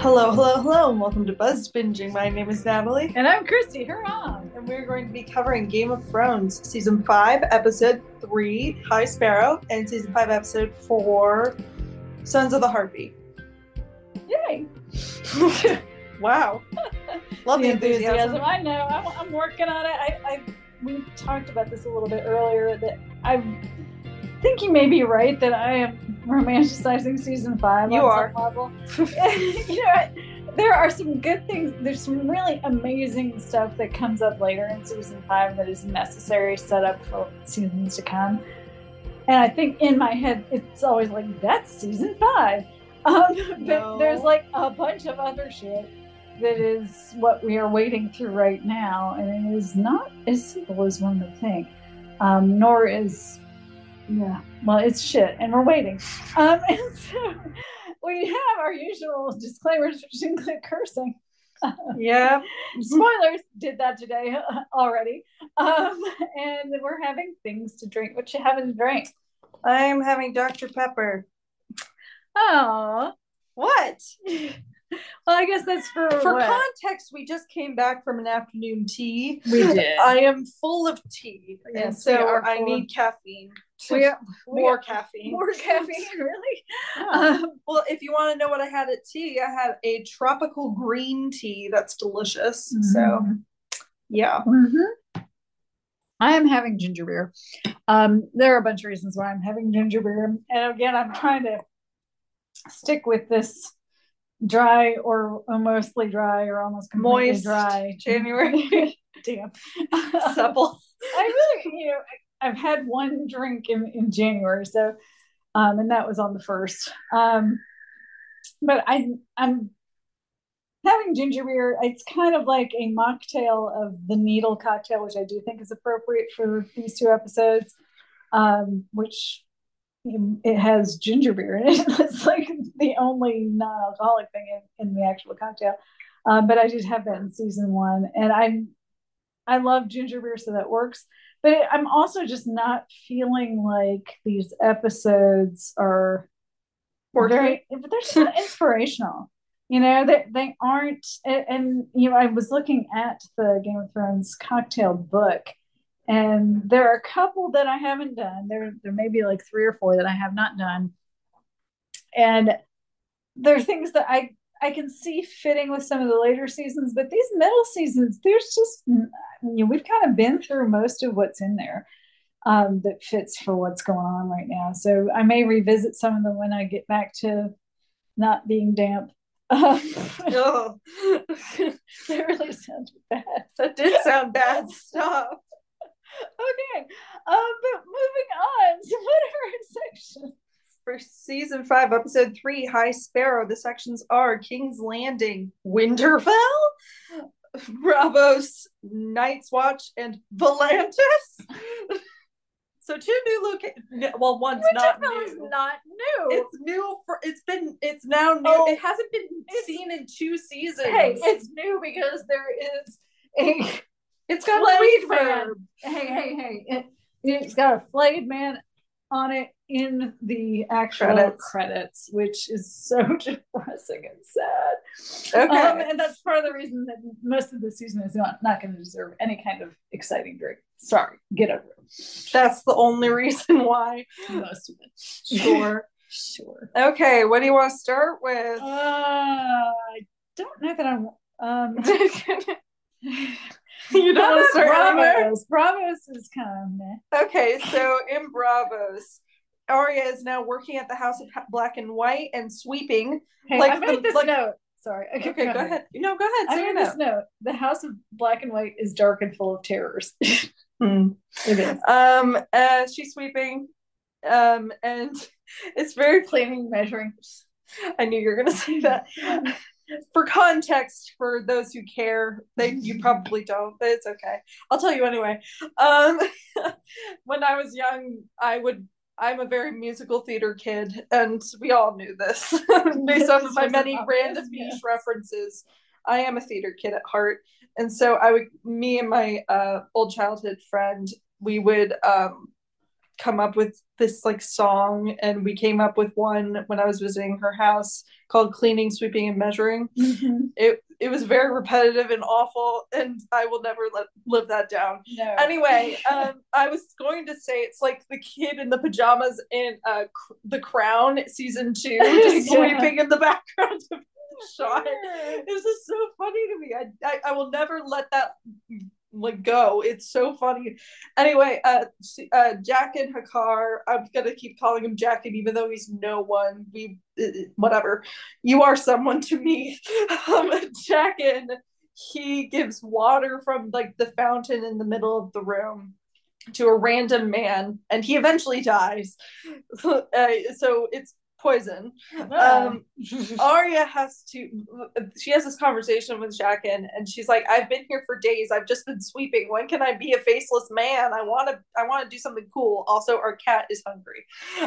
Hello, hello, hello, and welcome to Buzz Binging. My name is Natalie, And I'm Christy. Hurrah! and we're going to be covering Game of Thrones, Season 5, Episode 3, High Sparrow, and Season 5, Episode 4, Sons of the Heartbeat. Yay! Wow. Love the enthusiasm. I know. I'm working on it. We talked about this a little bit earlier, that I think you may be right that I am romanticizing Season 5 You are. some level. You know, there are some good things. There's some really amazing stuff that comes up later in Season 5 that is necessary setup for seasons to come. And I think in my head, it's always like, that's Season 5. But there's like a bunch of other shit that is what we are wading through right now, and it is not as simple as one would think. Nor is, it's shit, and we're waiting. And so we have our usual disclaimers, which include cursing. Yeah. Spoilers, did that today already. And we're having things to drink. What you having to drink? I'm having Dr. Pepper. Oh. What? Well, I guess that's for context, we just came back from an afternoon tea. We did. I am full of tea, yes, and so I need caffeine. More caffeine. More caffeine, really? Yeah. Well, if you want to know what I had at tea, I had a tropical green tea that's delicious. Mm-hmm. So, yeah. Mm-hmm. I am having ginger beer. There are a bunch of reasons why I'm having ginger beer. And again, I'm trying to stick with this dry or mostly dry or almost completely moist dry January. Damn. Supple. I really, I've had one drink in January, so and that was on the 1st. But I'm having ginger beer. It's kind of like a mocktail of the needle cocktail, which I do think is appropriate for these two episodes, which it has ginger beer in it. It's like the only non-alcoholic thing in the actual cocktail. But I did have that in season 1, and I love ginger beer, so that works. But I'm also just not feeling like these episodes are they're just not inspirational. They aren't. And I was looking at the Game of Thrones cocktail book, and there are a couple that I haven't done. There may be like 3 or 4 that I have not done. And there are things that I can see fitting with some of the later seasons, but these middle seasons, there's just, we've kind of been through most of what's in there that fits for what's going on right now. So I may revisit some of them when I get back to not being damp. Oh. That really sounded bad. That did sound bad. Stop. Okay. But moving on to what are our sections? For season 5, episode 3, High Sparrow, the sections are King's Landing, Winterfell, Braavos, Night's Watch, and Volantis. So 2 new locations. Well, one's not new. Is not new. It's new it's now new. Oh, it hasn't been seen in 2 seasons. Hey, it's new because there is it's got a read verb. Hey. It's got a flayed man on it in the actual credits, which is so depressing and sad. Okay. And that's part of the reason that most of the season is not going to deserve any kind of exciting drink. Sorry, get over it. That's the only reason why. Most of it. Sure. Sure. Okay, what do you want to start with? I don't know that I You don't want to start Braavos. Braavos is kind of meh. Okay, so in Braavos, Arya is now working at the House of Black and White and sweeping. Hey, I made this note. Sorry. Okay, go ahead. No, go ahead. I made this note. The House of Black and White is dark and full of terrors. It is. She's sweeping, and it's very cleaning, measuring. I knew you were gonna say that. For context, for those who care, you probably don't, but it's okay. I'll tell you anyway. When I was young, I'm a very musical theater kid, and we all knew this based on my many random niche references. I am a theater kid at heart, and so me and my old childhood friend, we would come up with this like song, and we came up with one when I was visiting her house called Cleaning, Sweeping, and Measuring. It was very repetitive and awful, and I will never live that down. No. Anyway, I was going to say it's like the kid in the pajamas in The Crown season 2, just sweeping in the background of the shot. It's just so funny to me. I will never let that like go. It's so funny. Anyway, Jaqen H'ghar, I'm gonna keep calling him Jaqen even though he's no one. Whatever. You are someone to me. Jaqen, he gives water from like the fountain in the middle of the room to a random man, and he eventually dies. So it's poison. Arya she has this conversation with Jaqen, and she's like, I've been here for days, I've just been sweeping, when can I be a faceless man? I want to do something cool. Also, our cat is hungry.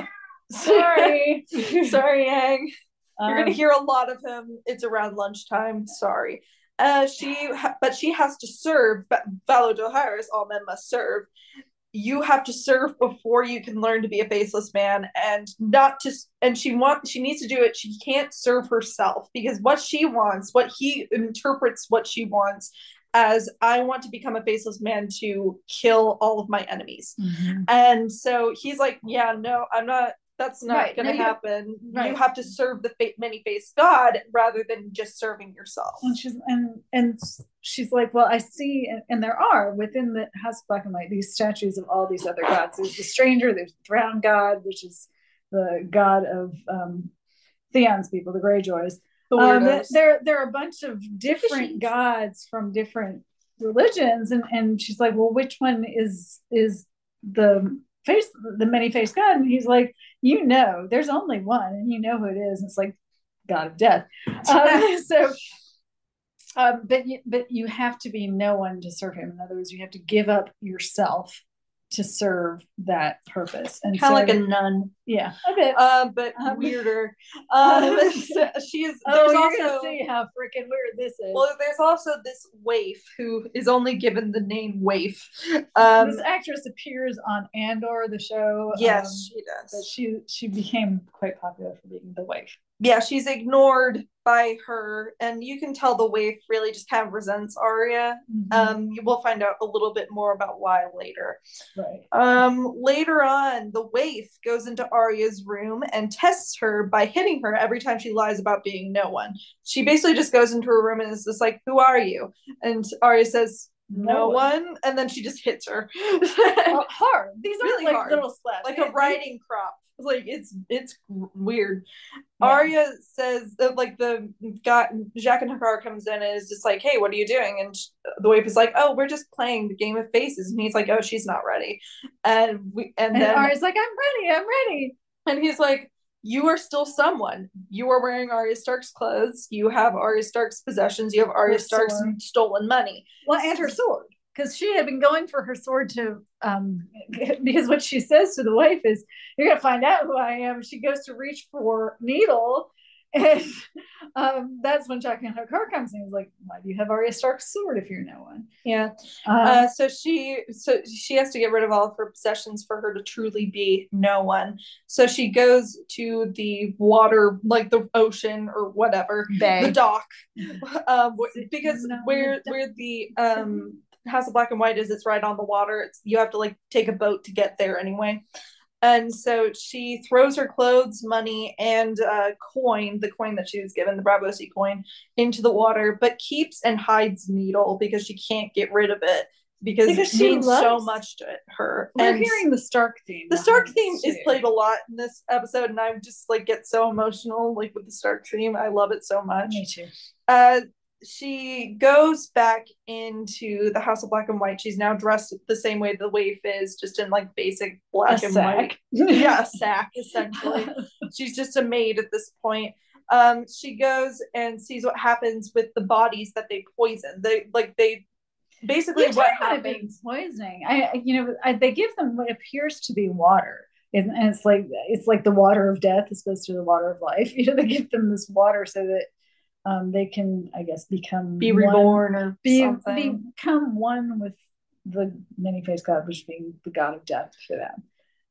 Sorry. Sorry, Yang. You're gonna hear a lot of him. It's around lunchtime. Sorry. But she has to serve. Valo Dohaeris, all men must serve. You have to serve before you can learn to be a faceless man, and she needs to do it. She can't serve herself, because what she wants, what he interprets what she wants as, I want to become a faceless man to kill all of my enemies. And so he's like, yeah, no, I'm not. That's not going to happen. You have to serve the many-faced God rather than just serving yourself. And she's like, well, I see, and there are within the House of Black and White these statues of all these other gods. There's the Stranger, there's the Drowned God, which is the god of Theon's people, the Greyjoys. There are a bunch of different gods from different religions, and she's like, well, which one is the many-faced God? And he's like, there's only one, and you know who it is. And it's like God of Death. But you have to be no one to serve him. In other words, you have to give up yourself to serve that purpose. And kind of like a nun. Yeah, a bit. But weirder. She is. You're gonna see how freaking weird this is. Well, there's also this waif who is only given the name Waif. This actress appears on Andor, the show. Yes, she does. But she became quite popular for being the waif. Yeah, she's ignored by her, and you can tell the waif really just kind of resents Arya. You will find out a little bit more about why later. Right. Later on, the waif goes into Arya's room and tests her by hitting her every time she lies about being no one. She basically just goes into her room and is just like, "Who are you?" And Arya says, "No one," and then she just hits her. Hard. These are really like hard. Little slaps, like a riding crop. Like it's weird. Yeah. Arya says that like the guy Jaqen H'ghar comes in and is just like, "Hey, what are you doing?" And the waif is like, "Oh, we're just playing the game of faces." And he's like, "Oh, she's not ready." And then Arya's like, I'm ready." And he's like, "You are still someone. You are wearing Arya Stark's clothes. You have Arya Stark's possessions. You have Arya Stark's stolen money." Well, and her sword. Because she had been going for her sword to, because what she says to the wife is, "You're going to find out who I am." She goes to reach for needle, and that's when Jaqen H'ghar comes in. He's like, "Why do you have Arya Stark's sword if you're no one?" Yeah. So she has to get rid of all of her possessions for her to truly be no one. So she goes to the water, like the ocean or whatever, the dock, because where the House of Black and White is, it's right on the water. You have to like take a boat to get there anyway. And so she throws her clothes, money, and coin, the coin that she was given, the Braavosi coin, into the water, but keeps and hides Needle because she can't get rid of it because it means so much to her. We're hearing the Stark theme. The Stark theme is played a lot in this episode, and I just like get so emotional like with the Stark theme. I love it so much. Me too. She goes back into the House of Black and White. She's now dressed the same way the waif is, just in like basic black and white. Yeah, a sack, essentially. She's just a maid at this point. She goes and sees what happens with the bodies that they poison. They basically what happens. Poisoning. They give them what appears to be water. And it's like the water of death as opposed to the water of life. They give them this water so that they can, I guess, be reborn or something. Become one with the many-faced God, which being the God of death for them.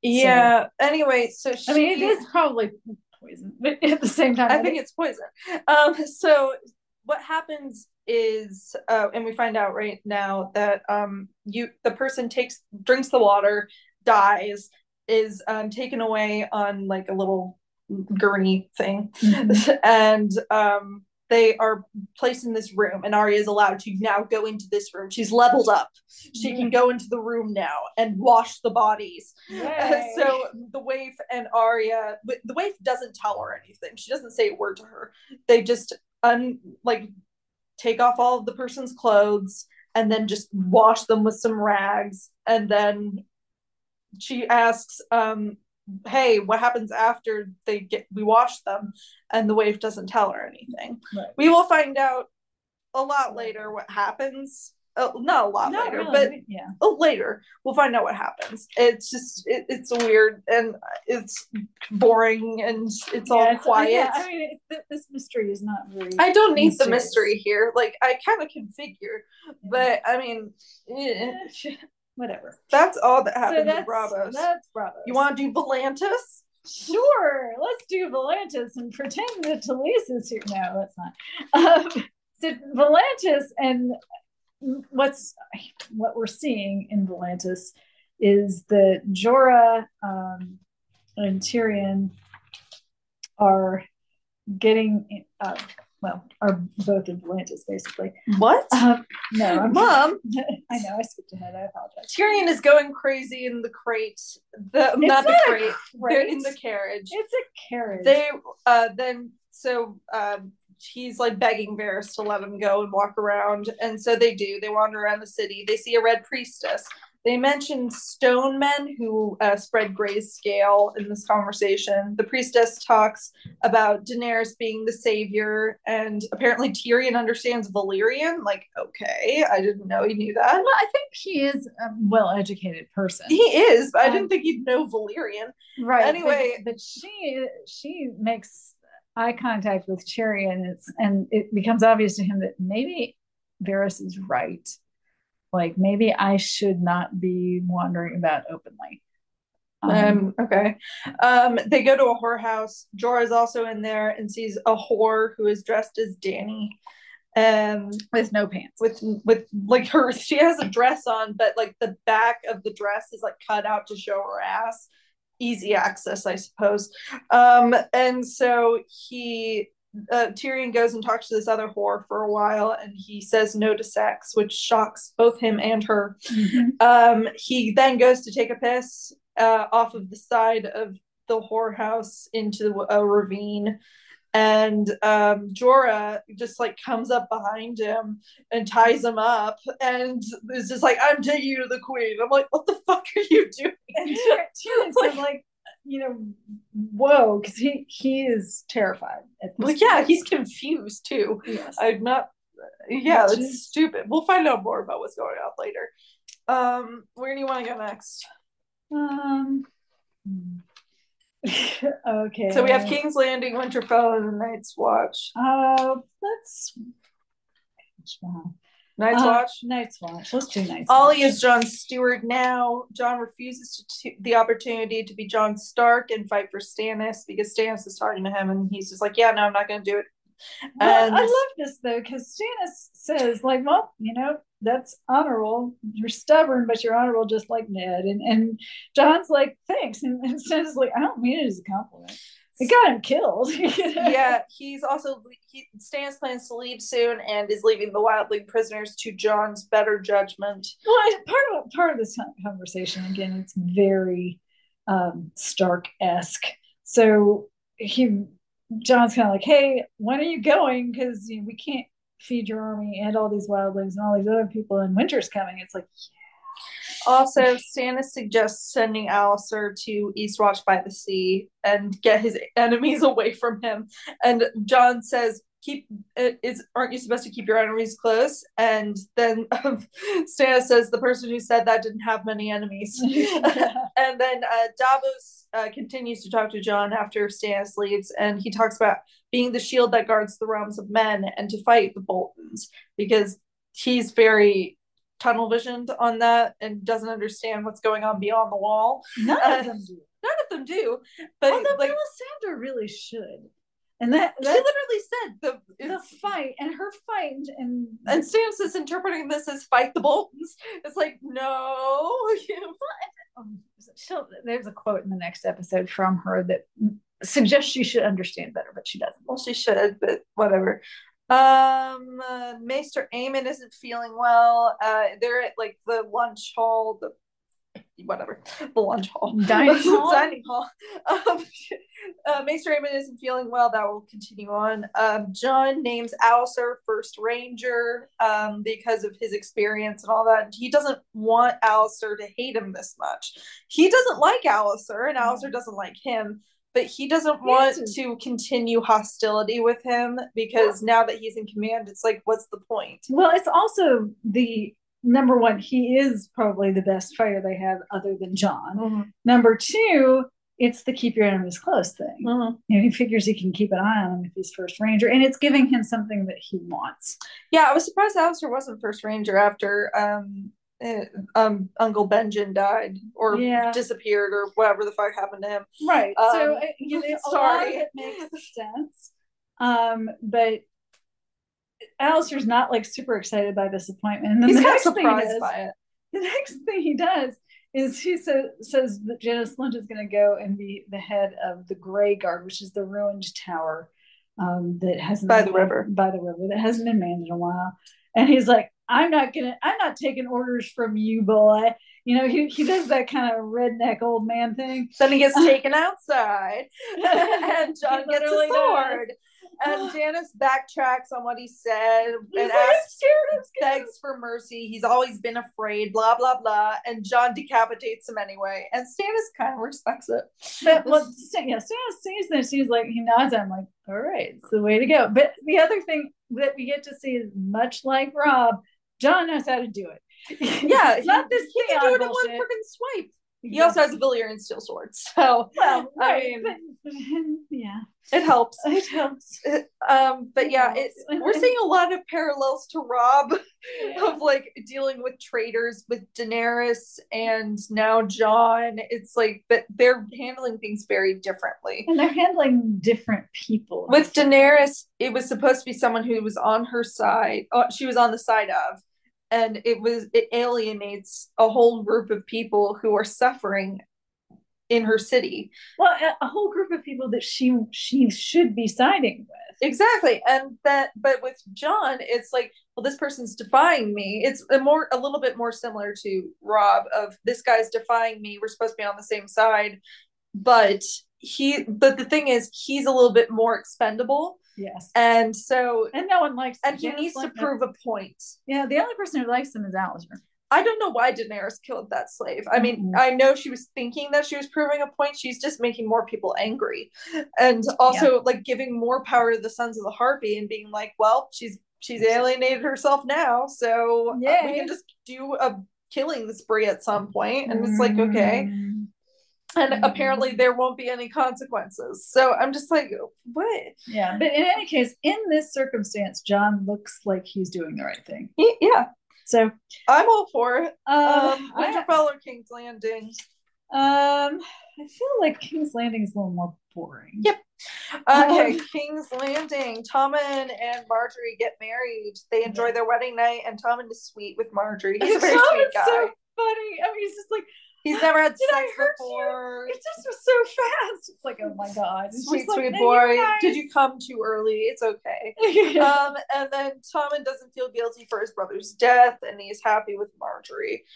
Yeah. Anyway, so I mean, it is probably poison, but at the same time, I think it's poison. So what happens is, and we find out right now that the person drinks the water, dies, is taken away on like a little gurney thing, and they are placed in this room, and Arya is allowed to now go into this room. She's leveled up. She can go into the room now and wash the bodies. So the waif and Arya, the waif doesn't tell her anything. She doesn't say a word to her. They just take off all of the person's clothes and then just wash them with some rags. And then she asks, hey, what happens after we wash them? And the waif doesn't tell her anything. Right. We will find out a lot later what happens. Not a lot later, really, but yeah, later we'll find out what happens. It's just it's weird and it's boring and it's all quiet. Yeah, I mean, this mystery is not very. I don't need the mystery here. Like I kind of can figure, but I mean, whatever. That's all that happened in Braavos. That's Braavos. You want to do Volantis? Sure, let's do Volantis and pretend that Talisa is here. No, that's not. So Volantis, and what we're seeing in Volantis is that Jorah and Tyrion are getting are both in Volantis, basically. What? No, Mom. I know, I skipped ahead. I apologize. Tyrion is going crazy in the crate. They're in the carriage. It's a carriage. They he's like begging Varys to let him go and walk around, and so they do. They wander around the city. They see a red priestess. They mentioned stone men who spread grayscale in this conversation. The priestess talks about Daenerys being the savior, and apparently Tyrion understands Valyrian. Like, okay, I didn't know he knew that. Well, I think he is a well-educated person. He is, but I didn't think he'd know Valyrian. Right. Anyway, but she makes eye contact with Tyrion, and it becomes obvious to him that maybe Varys is right. Like, maybe I should not be wandering about openly. Okay. They go to a whorehouse. Jorah is also in there and sees a whore who is dressed as Dany. With no pants. With like she has a dress on, but like the back of the dress is like cut out to show her ass. Easy access, I suppose. And so Tyrion goes and talks to this other whore for a while, and he says no to sex, which shocks both him and her. Mm-hmm. He then goes to take a piss off of the side of the whorehouse into a ravine, and Jorah just like comes up behind him and ties him up and is just like, I'm taking you to the queen. I'm like, what the fuck are you doing? And Tyrion's like, whoa, because he is terrified at this point. Yeah, he's confused too. Yes. I'm not. Yeah, that's stupid. We'll find out more about what's going on later. Where do you want to go next? Okay. So we have King's Landing, Winterfell, and the Night's Watch. Night's Watch? Night's Watch. Let's do Night's Ollie Watch. is Jon's steward now. Jon refuses the opportunity to be Jon Stark and fight for Stannis because Stannis is talking to him, and he's just like, yeah, no, I'm not going to do it. Well, I love this, though, because Stannis says, like, well, that's honorable. You're stubborn, but you're honorable just like Ned. And Jon's like, thanks. And Stannis is like, I don't mean it as a compliment. It got him killed. Yeah, Stannis plans to leave soon and is leaving the wildling prisoners to Jon's better judgment. Well, part of this conversation, again, it's very Stark-esque. So Jon's kind of like, hey, when are you going? Because we can't feed your army and all these wildlings and all these other people, and winter's coming. It's like, yeah. Also, Stannis suggests sending Alliser to Eastwatch by the Sea and get his enemies away from him. And Jon says, aren't you supposed to keep your enemies close? And then Stannis says, the person who said that didn't have many enemies. And then Davos continues to talk to Jon after Stannis leaves, and he talks about being the shield that guards the realms of men and to fight the Boltons because he's very tunnel visioned on that and doesn't understand what's going on beyond the wall. None of them do. None of them do. But although Melisandre really should. And that she literally said the fight and her fight and Stannis is interpreting this as fight the Boltons. It's like, no. There's a quote in the next episode from her that suggests she should understand better, but she doesn't. Well, she should, but whatever. Maester Aemon isn't feeling well. They're at like the lunch hall, the lunch hall, dining hall. Maester Aemon isn't feeling well. That will continue on. Jon names Alliser First Ranger because of his experience and all that. He doesn't want Alliser to hate him this much. He doesn't like Alliser, and Alliser doesn't like him. But he doesn't want to continue hostility with him because now that he's in command, it's like, what's the point? Well, it's also the number one, he is probably the best fighter they have other than Jon. Mm-hmm. Number two, it's the keep your enemies close thing. Mm-hmm. He figures he can keep an eye on him if he's First Ranger, and it's giving him something that he wants. Yeah, I was surprised Alliser wasn't First Ranger after Uncle Benjen died or disappeared or whatever the fuck happened to him. Right. So a lot of it makes sense. But Alliser's not like super excited by this appointment. And then he's kind of surprised by it. The next thing he does is he says that Janos Slynt is going to go and be the head of the Grey Guard, which is the ruined tower that hasn't by the river that hasn't been manned in a while. And he's like, I'm not taking orders from you, boy. He does that kind of redneck old man thing. Then he gets taken outside and Jon gets a sword. And Janos backtracks on what he said and begs for mercy. He's always been afraid, blah, blah, blah. And Jon decapitates him anyway. And Stannis kind of respects it. But Stannis sees this. He's like, he nods at him like, all right, it's the way to go. But the other thing that we get to see is much like Robb, Jon knows how to do it. Yeah, it's not this he can do it in one freaking swipe. Exactly. He also has a Valyrian steel sword, so right. it helps. It helps. But yeah, we're seeing a lot of parallels to Robb of like dealing with traitors with Daenerys and now Jon. It's like that they're handling things very differently, and they're handling different people. With Daenerys, it was supposed to be someone who was on her side. She was on the side of. And it alienates a whole group of people who are suffering in her city. Well, a whole group of people that she should be siding with. Exactly. But with Jon, it's like, well, this person's defying me. It's a little bit more similar to Robb of this guy's defying me. We're supposed to be on the same side. But the thing is, he's a little bit more expendable. Yes. And no one likes him. And he needs to prove a point. Yeah, the only person who likes him is Alliser. I don't know why Daenerys killed that slave. I mean, I know she was thinking that she was proving a point. She's just making more people angry. And also like giving more power to the Sons of the Harpy and being like, well, she's alienated herself now. So we can just do a killing spree at some point. And it's like, okay. And apparently there won't be any consequences. So I'm just like, what? Yeah. But in any case, in this circumstance, Jon looks like he's doing the right thing. Yeah. So I'm all for it. Winterfell or King's Landing? I feel like King's Landing is a little more boring. Yep. Okay, King's Landing. Tommen and Marjorie get married. They enjoy their wedding night, and Tommen is sweet with Marjorie. He's a very sweet guy. So funny. I mean, he's just like, he's never had sex before. It just was so fast. It's like, oh my god, sweet boy. Nice. Did you come too early? It's okay. And then Tommen doesn't feel guilty for his brother's death, and he's happy with Marjorie.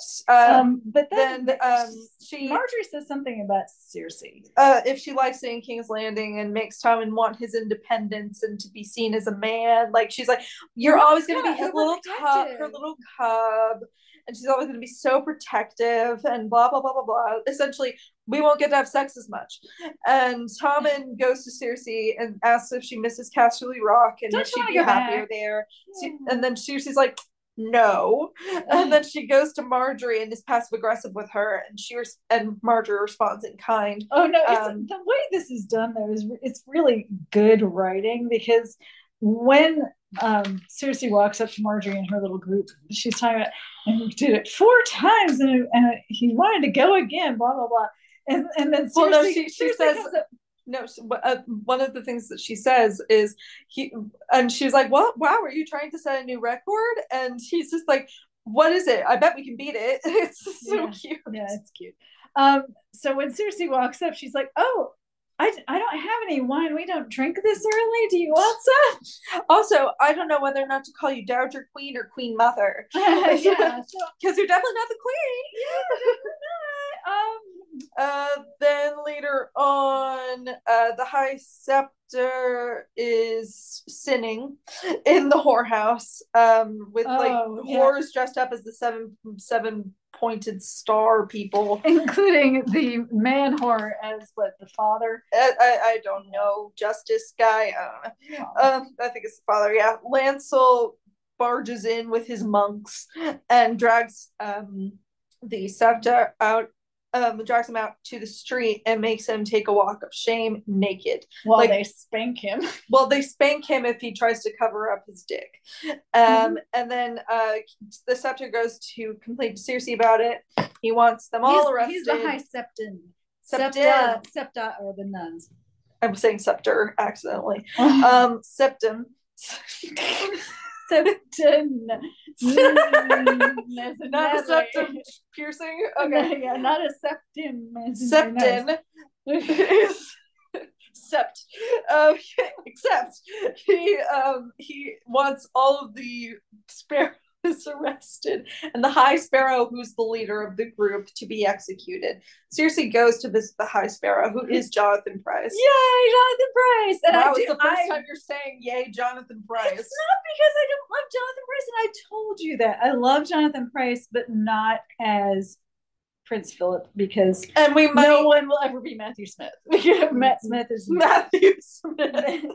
But then Marjorie says something about Cersei. If she likes staying King's Landing and makes Tommen want his independence and to be seen as a man, like she's like, you're always going to be his little cub, her little cub. And she's always going to be so protective and blah, blah, blah, blah, blah. Essentially, we won't get to have sex as much. And Tommen goes to Cersei and asks if she misses Casterly Rock and if she'd be happier there. Yeah. And then Cersei's like, no. And then she goes to Marjorie and is passive aggressive with her, and Marjorie responds in kind. Oh no, the way this is done though it's really good writing, because when Cersei walks up to Marjorie and her little group, she's talking about, and we did it 4 times, and he wanted to go again, blah blah blah, and then Cersei, no, she Cersei says comes up, no. One of the things that she says is and she's like, "What? Wow, are you trying to set a new record?" And he's just like, "What is it? I bet we can beat it." It's so cute. Yeah, it's cute. So when Cersei walks up, she's like, "Oh, I don't have any wine. We don't drink this early. Do you want some?" Also, I don't know whether or not to call you Dowager Queen or Queen Mother. Yeah, because you're definitely not the queen. Then later on, the High Scepter is sinning in the whorehouse with whores dressed up as the seven pointed star people, including the man whore as the father. I don't know, justice guy. I don't know. I think it's the father. Yeah, Lancel barges in with his monks and drags the Scepter out. Drags him out to the street and makes him take a walk of shame naked. While they spank him. Well, they spank him if he tries to cover up his dick. And then the Scepter goes to complain to Cersei about it. He wants them all arrested. He's the High Septon. Septa are the nuns. I was saying Scepter accidentally. Septum. Septon. Not a septum piercing. Okay. Yeah, not a septum. Septon is sept. Except he wants all of the sparrows arrested and the High Sparrow, who's the leader of the group, to be executed. Cersei goes to visit the High Sparrow, who is Jonathan Pryce. Yay, Jonathan Pryce! And wow, it's the first time you're saying yay, Jonathan Pryce. It's not because I don't love Jonathan Pryce, and I told you that. I love Jonathan Pryce, but not as Prince Philip, because no one will ever be Matthew Smith. Matt Smith is Matthew Smith.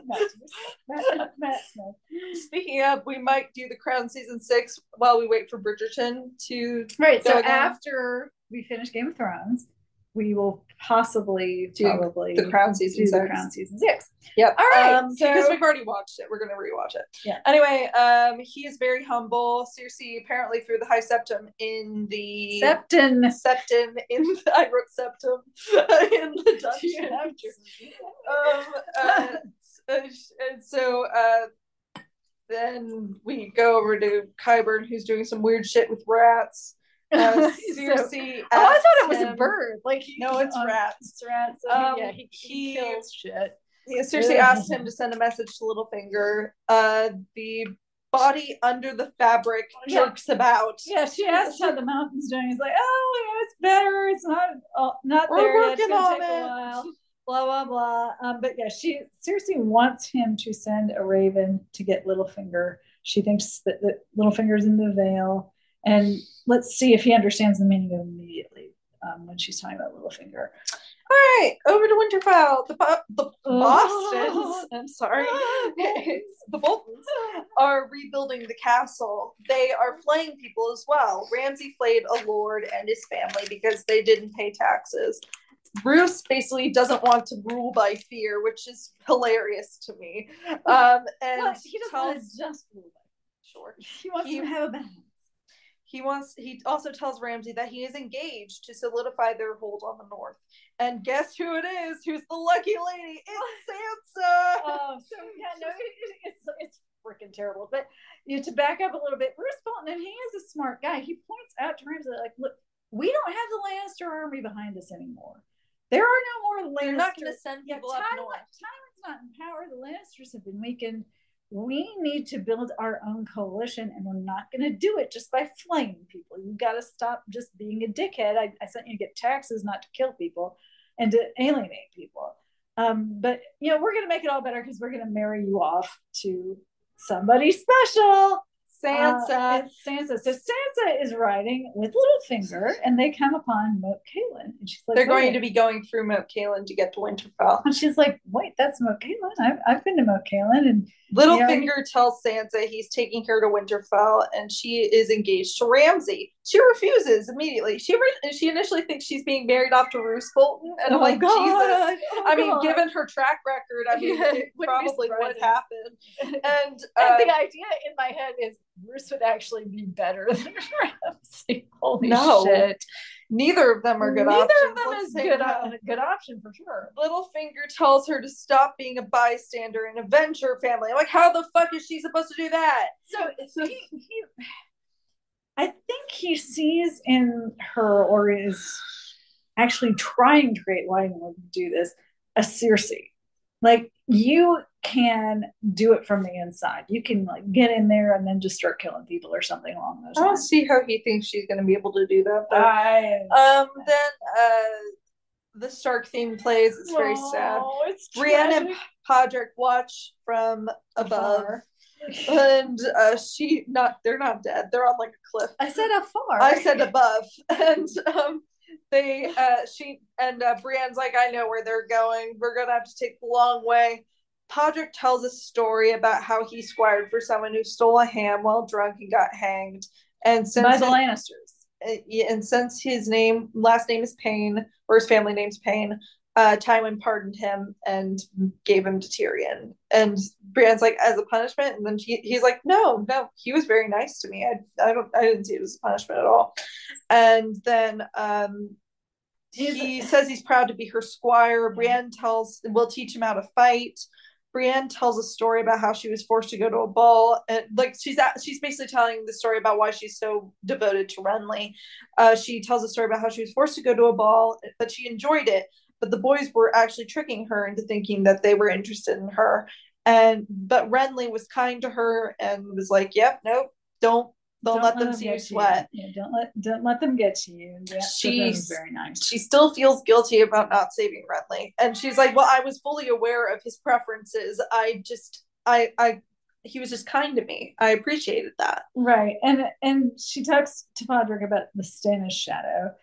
Matt Smith. Speaking of, we might do The Crown season 6 while we wait for Bridgerton to so again. After we finish Game of Thrones, we will possibly do The Crown season 6. The Crown season 6. Yep. All right. Because we've already watched it, we're going to rewatch it. Yeah. Anyway, he is very humble. Cersei apparently threw the High Septum in the Septon in the, I wrote Septum in the dungeon. And so then we go over to Qyburn, who's doing some weird shit with rats. Cersei I thought it was a bird. No, it's rats. It's rats. He kills shit. Yeah, Cersei asked him to send a message to Littlefinger. The body under the fabric jerks about. Yeah, she asked how the mountain's doing. He's like, "Oh, it's better. It's not We're there. Working it's gonna on take it. a while." Blah blah blah. But yeah, Cersei wants him to send a raven to get Littlefinger. She thinks that Littlefinger's in the Vale. And let's see if he understands the meaning of immediately when she's talking about Littlefinger. All right, over to Winterfell. The Bostons, I'm sorry, the Boltons are rebuilding the castle. They are flaying people as well. Ramsay flayed a lord and his family because they didn't pay taxes. Bruce basically doesn't want to rule by fear, which is hilarious to me. And he doesn't want to just rule by fear. Sure. He wants to have a balance. He also tells Ramsay that he is engaged to solidify their hold on the north. And guess who it is? Who's the lucky lady? It's Sansa. So yeah, no, it's freaking terrible. But to back up a little bit, Bruce Bolton, and he is a smart guy. He points out to Ramsay, like, look, we don't have the Lannister army behind us anymore. There are no more Lannisters. They're not going to send people up north. Tywin's not in power. The Lannisters have been weakened. We need to build our own coalition, and we're not going to do it just by flaying people. You've got to stop just being a dickhead. I sent you to get taxes, not to kill people and to alienate people. But, we're going to make it all better because we're going to marry you off to somebody special. Sansa. Sansa. So Sansa is riding with Littlefinger, and they come upon Moat Cailin. And she's like, they're going to be going through Moat Cailin to get to Winterfell. And she's like, wait, that's Moat Cailin? I've been to Moat Cailin. And Littlefinger tells Sansa he's taking her to Winterfell, and she is engaged to Ramsay, she refuses immediately. She initially thinks she's being married off to Roose Bolton, and I'm like, Jesus. I mean, given her track record, I mean, it probably would happen. And the idea in my head is Roose would actually be better than Ramsay. Holy shit. Neither of them are good options. Neither of them is good option for sure. Littlefinger tells her to stop being a bystander and avenge her family. I'm like, how the fuck is she supposed to do that? So I think he sees in her, or is actually trying to create, why would do this, a Cersei. Like, you can do it from the inside. You can like get in there and then just start killing people or something along those lines. I don't see how he thinks she's going to be able to do that. Then the Stark theme plays. It's very sad. Brienne and Podrick watch from above. And they're not dead. They're on like a cliff. I said afar. I said above. And Brienne's like, I know where they're going. We're gonna have to take the long way. Podrick tells a story about how he squired for someone who stole a ham while drunk and got hanged. And by the Lannisters. And since his last name is Payne, or his family name's Payne, Tywin pardoned him and gave him to Tyrion. And Brienne's like, as a punishment? And then he's like, no, he was very nice to me. I didn't see it as a punishment at all. And then he says he's proud to be her squire. Brienne will teach him how to fight. Brienne tells a story about how she was forced to go to a ball, and like she's basically telling the story about why she's so devoted to Renly. She tells a story about how she was forced to go to a ball, but she enjoyed it. But the boys were actually tricking her into thinking that they were interested in her. But Renly was kind to her and was like, "Yep, nope, don't let them see you sweat. Yeah, don't let them get to you." Yeah, she's very nice. She still feels guilty about not saving Renly, and she's like, "Well, I was fully aware of his preferences. He was just kind to me. I appreciated that." Right, and she talks to Podrick about the Stannis shadow,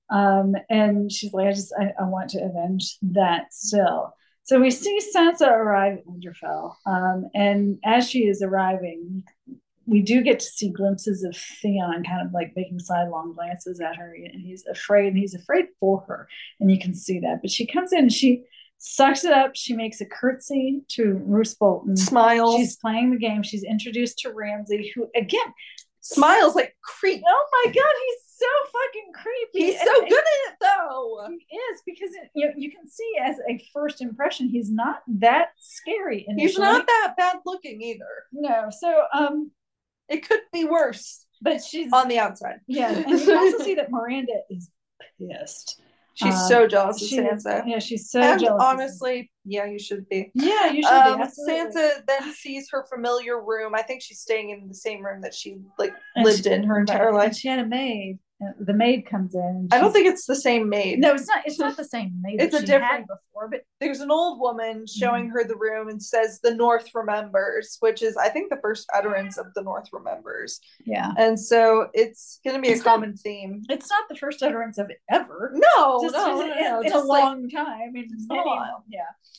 and she's like, I want to avenge that still. So we see Sansa arrive at Winterfell, and as she is arriving, we do get to see glimpses of Theon kind of like making sidelong glances at her, and he's afraid for her, and you can see that. But she comes in and she sucks it up. She makes a curtsy to Roose Bolton. Smiles. She's playing the game. She's introduced to Ramsay, who again smiles like creep. Oh my god, he's so fucking creepy. He's so good at it though. He is, because you can see as a first impression he's not that scary initially. He's not that bad looking either. No, so it could be worse, but she's on the outside. Yeah, and you can also see that Miranda is pissed. She's so jealous of Sansa. Yeah, she's so jealous. Honestly, yeah, you should be. Yeah, you should be. Sansa then sees her familiar room. I think she's staying in the same room that she lived in her entire life. And she had a maid. The maid comes in. I don't think it's the same maid. No, it's not. It's not the same maid. It's a different before, but there's an old woman showing her the room and says, "The North remembers," which is, I think, the first utterance of "The North remembers." Yeah, and so it's going to be a common theme. It's not the first utterance of it ever. No, it's a long time. It's been a while. Yeah.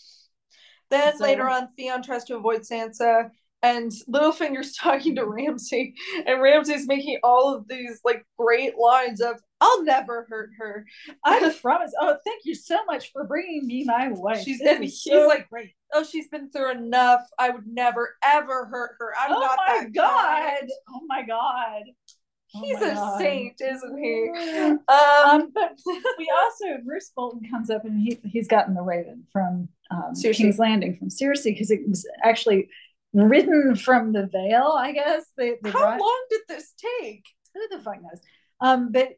Then later on, Theon tries to avoid Sansa, and Littlefinger's talking to Ramsay, and Ramsay's making all of these great lines of, "I'll never hurt her. I promise. Oh, thank you so much for bringing me my wife." He's like, great. "Oh, she's been through enough. I would never ever hurt her. I'm not that god. Oh my god. He's a saint, isn't he? But we also, Roose Bolton comes up and he's gotten the Raven from King's Landing from Cersei, because it was actually written from the Vale, I guess. How long did this take? Who the fuck knows? But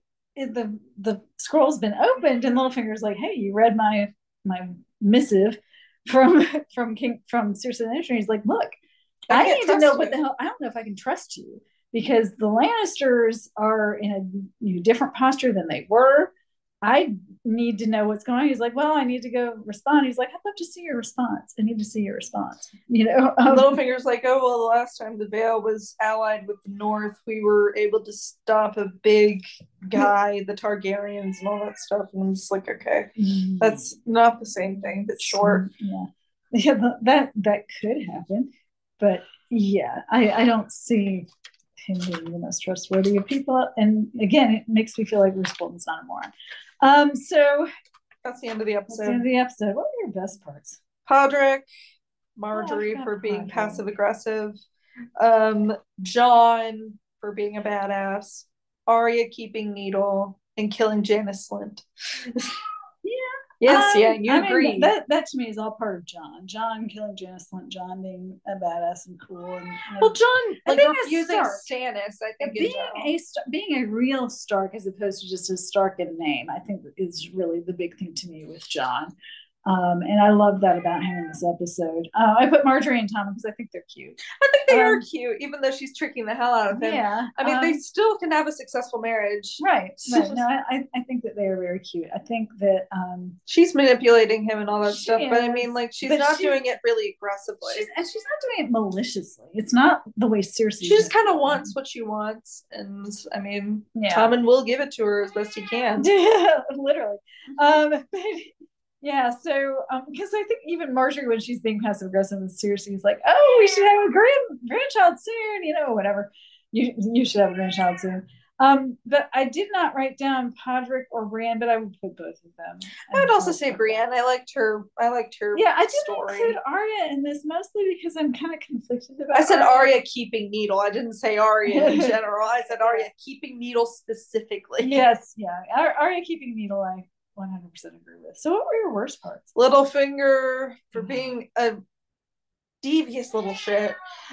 the scroll's been opened, and Littlefinger's like, "Hey, you read my missive from Cersei Lannister?" He's like, "Look, I need to know what the hell. I don't know if I can trust you, because the Lannisters are in a different posture than they were. I need to know what's going on." He's like, "Well, I need to go respond." He's like, "I'd love to see your response. I need to see your response." Littlefinger's like, "Oh, well, the last time the Vale was allied with the North, we were able to stop a big guy, the Targaryens, and all that stuff." And I'm just like, okay, that's not the same thing, but short. Yeah, that could happen, but yeah, I don't see him being the most trustworthy of people. And again, it makes me feel like Roose Bolton's not a moron. So that's the end of the episode. That's the end of the episode. What were your best parts? Podrick, Marjorie for being passive aggressive, John for being a badass, Arya keeping Needle, and killing Janos Slynt. Yes, you agree. Mean, that to me is all part of John. John killing Janos Slynt, John being a badass and cool. And, well, John like refusing Stannis, I think, being a real Stark as opposed to just a Stark in name, I think is really the big thing to me with John. And I love that about him in this episode. I put Marjorie and Tom because I think they're cute. I think they are cute, even though she's tricking the hell out of him. Yeah. I mean, they still can have a successful marriage. Right. No, I think that they are very cute. I think that she's manipulating him and all that stuff, but I mean, like, she's not doing it really aggressively. She's not doing it maliciously. It's not the way Cersei. She just kind of wants what she wants, and I mean, Tommen will give it to her as best he can. Yeah, literally. But yeah, so because I think even Marjorie, when she's being passive aggressive with Cersei, is like, "Oh, we should have a grandchild soon," whatever. You should have a grandchild soon. But I did not write down Podrick or Brienne, but I would put both of them. I would also say Brienne. I liked her. Yeah, I didn't include Arya in this mostly because I'm kind of conflicted about. I said Arya keeping Needle. I didn't say Arya in general. I said Arya keeping Needle specifically. Yes, yeah, Arya keeping Needle. I 100% agree with. So what were your worst parts? Littlefinger for being a devious little shit.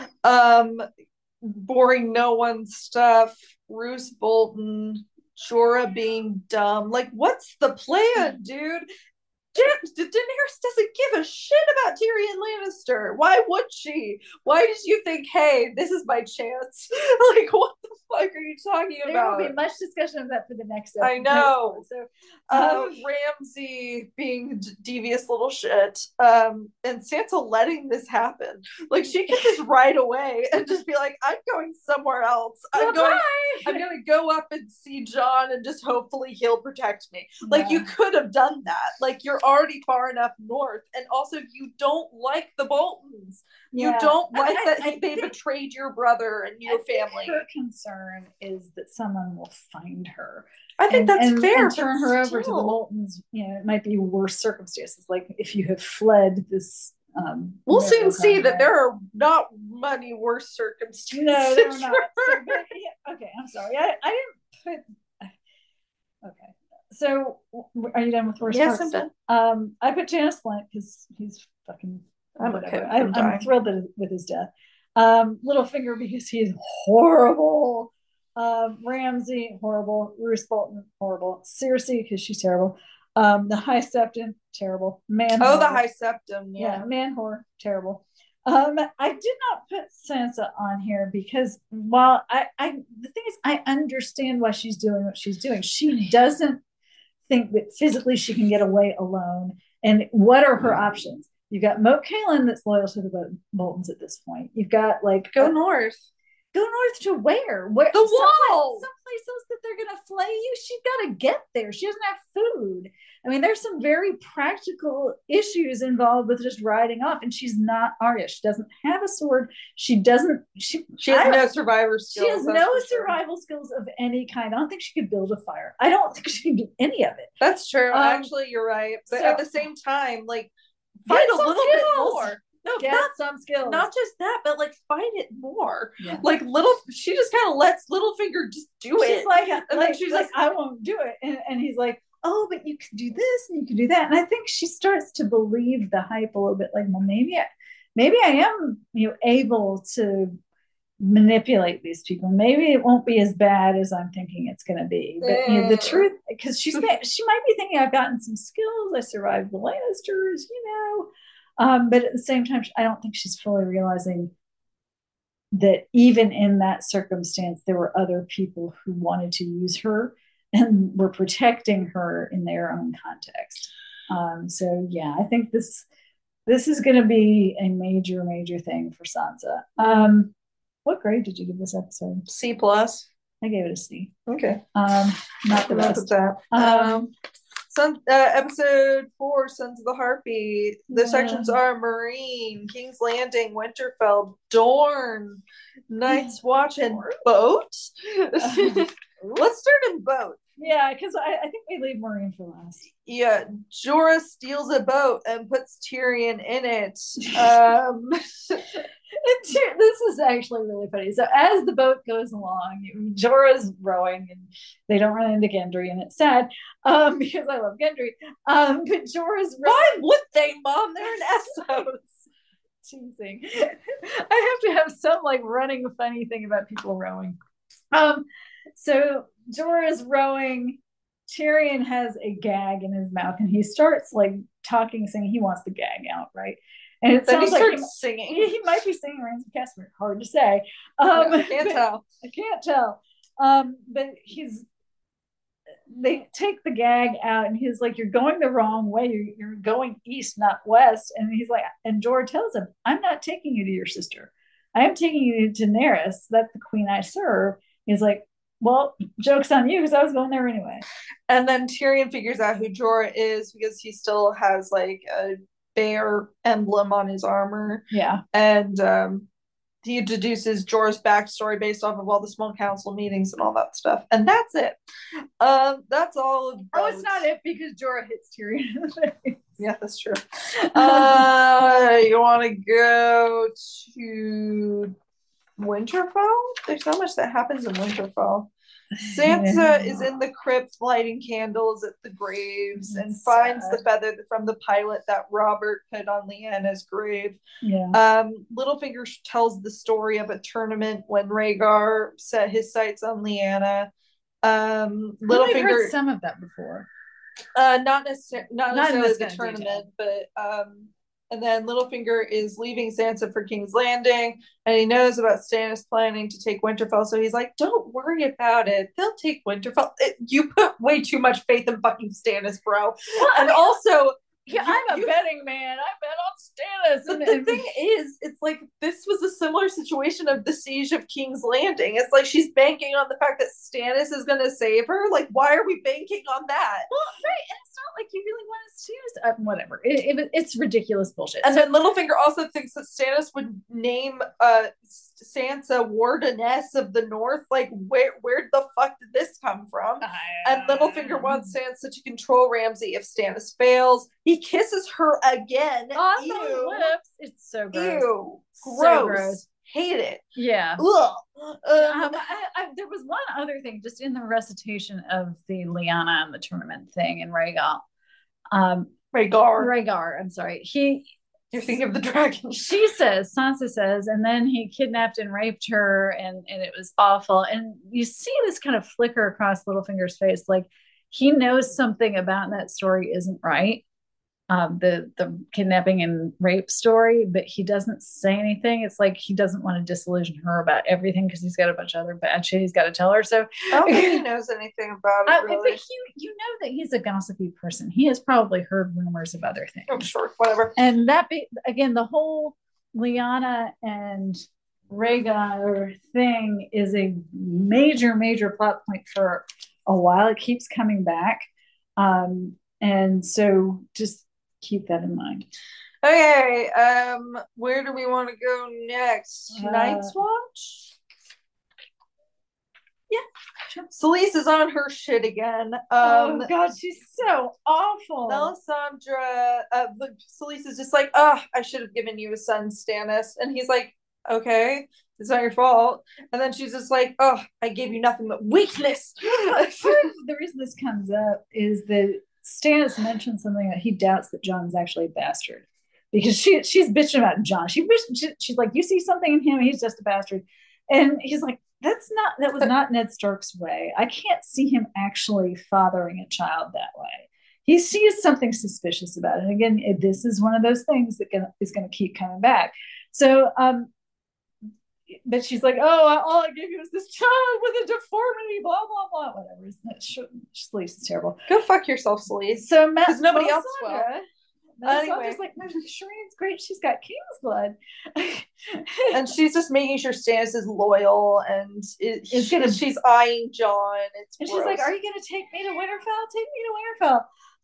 Boring no one stuff. Roose Bolton. Jorah being dumb. Like, what's the plan, dude? Daenerys doesn't give a shit about Tyrion Lannister. Why would she? Why did you think, hey, this is my chance? Like, what the fuck are you talking about? There will be much discussion of that for the next episode. I know. So, Ramsay being devious little shit, and Sansa letting this happen. Like, she could just right away and just be like, I'm going somewhere else. I'm going to go up and see Jon and just hopefully he'll protect me. Like, you could have done that. Like, you're already far enough north, and also you don't like the Boltons. You don't like that they betrayed your brother and your family. Her concern is that someone will find her. I think that's fair. And turn her over to the Boltons. It might be worse circumstances. Like if you have fled this. We'll soon see that there are not many worse circumstances. No, there are not. Okay, I'm sorry. I didn't put. Okay. So, are you done with worst parts? Yes, I'm done. I put Janos Slynt because he's fucking. I'm okay. I'm thrilled with his death. Littlefinger because he's horrible. Ramsay, horrible. Roose Bolton, horrible. Cersei because she's terrible. The High Septon, terrible. Man. Oh, the High Septon, yeah. Man whore, terrible. I did not put Sansa on here because while the thing is, I understand why she's doing what she's doing. She doesn't think that physically she can get away alone. And what are her options? You've got Moat Cailin that's loyal to the Boltons at this point. You've got go north. Go north to where? The wall. Someplace else that they're going to flay you. She's got to get there. She doesn't have food. I mean, there's some very practical issues involved with just riding off. And she's not Arya. She doesn't have a sword. She has no survivor skills. She has no survival skills of any kind. I don't think she could build a fire. I don't think she can do any of it. That's true. Actually, you're right. But at the same time, like, fight a little bit more. No, not some skills. Not just that, but like fight it more. Yeah. Like she just kind of lets Littlefinger just do it. She's like, I won't do it. And he's like, oh, but you can do this and you can do that. And I think she starts to believe the hype a little bit. Like, well, maybe I am, able to manipulate these people. Maybe it won't be as bad as I'm thinking it's going to be. But the truth, because she might be thinking I've gotten some skills. I survived the Lannisters, but at the same time, I don't think she's fully realizing that even in that circumstance, there were other people who wanted to use her and were protecting her in their own context. So yeah, I think this is going to be a major, major thing for Sansa. What grade did you give this episode? C+. I gave it a C. Okay. Not the best. Episode 4, Sons of the Harpy. The sections are Marine, King's Landing, Winterfell, Dorne, Night's Watch, and Boat. Let's start in Boat. Yeah, because I think we leave Marine for last. Yeah, Jorah steals a boat and puts Tyrion in it. This is actually really funny. So as the boat goes along, Jorah's rowing and they don't run into Gendry, and it's sad because I love Gendry. But Jorah's rowing. Why would they, Mom? They're in Essos. Teasing. I have to have some like running funny thing about people rowing. So Jorah's rowing. Tyrion has a gag in his mouth, and he starts like talking, saying he wants the gag out, right? And it sounds like singing. He might be singing Ransom Casimir. Hard to say. I can't tell. I can't tell. But they take the gag out, and he's like, "You're going the wrong way. You're going east, not west." And he's like, and Jorah tells him, "I'm not taking you to your sister. I am taking you to Daenerys. That's the queen I serve." He's like, "Well, joke's on you, because I was going there anyway." And then Tyrion figures out who Jorah is because he still has like a bear emblem on his armor. Yeah. And he deduces Jorah's backstory based off of all the small council meetings and all that stuff. And that's it. That's all of Oh, it's not it, because Jorah hits Tyrion in the face. Yeah, that's true. You want to go to Winterfell? There's not much that happens in Winterfell. Sansa is in the crypt lighting candles at the graves and finds the feather from the pilot that Robert put on Lyanna's grave. Yeah. Littlefinger tells the story of a tournament when Rhaegar set his sights on Lyanna. Littlefinger, I've heard some of that before. Not necessarily the tournament, but and then Littlefinger is leaving Sansa for King's Landing, and he knows about Stannis planning to take Winterfell, so he's like, "Don't worry about it. They'll take Winterfell." You put way too much faith in fucking Stannis, bro. Well, and also, yeah, I'm a betting man. I bet on Stannis. But the thing is, it's like this was a similar situation of the Siege of King's Landing. It's like she's banking on the fact that Stannis is going to save her. Like, why are we banking on that? Well, right, and it's not like you really want to choose. Whatever. It's ridiculous bullshit. And then Littlefinger also thinks that Stannis would name Sansa Wardeness of the North. Like, where the fuck did this come from? And Littlefinger wants Sansa to control Ramsay if Stannis fails. He kisses her again. On the lips. It's so gross. Ew. Gross. So gross. Hate it. Yeah. There was one other thing, just in the recitation of the Lyanna and the tournament thing in Rhaegar. Rhaegar. I'm sorry. You're thinking of the dragon. Sansa says, and then he kidnapped and raped her, and it was awful. And you see this kind of flicker across Littlefinger's face, like he knows something about that story isn't right. The kidnapping and rape story, but he doesn't say anything. It's like he doesn't want to disillusion her about everything because he's got a bunch of other bad shit he's got to tell her. So I don't think he knows anything about it, really. But you know that he's a gossipy person. He has probably heard rumors of other things. I'm sure, whatever. And that again, the whole Lyanna and Rhaegar thing is a major plot point for a while. It keeps coming back, and so just keep that in mind. Okay, where do we want to go next? Night's Watch? Yeah. Sure. Selyse is on her shit again. Oh god, she's so awful. Melisandre, Selyse is just like, I should have given you a son, Stannis. And he's like, okay, it's not your fault. And then she's just like, I gave you nothing but weakness. Part of the reason this comes up is that Stannis mentioned something that he doubts that Jon's actually a bastard, because she's bitching about Jon. She's like, you see something in him, he's just a bastard. And he's like, that was not Ned Stark's way. I can't see him actually fathering a child that way. He sees something suspicious about it. And again, this is one of those things that is going to keep coming back. So, but she's like, all I gave you was this child with a deformity, blah, blah, blah, whatever. Selyse is terrible. Go fuck yourself, Selyse. So because nobody else will. Anyway. Like, no, Shireen's great. She's got king's blood. And she's just making sure Stannis is loyal, and she's eyeing Jon. And she's like, are you going to take me to Winterfell? Take me to Winterfell.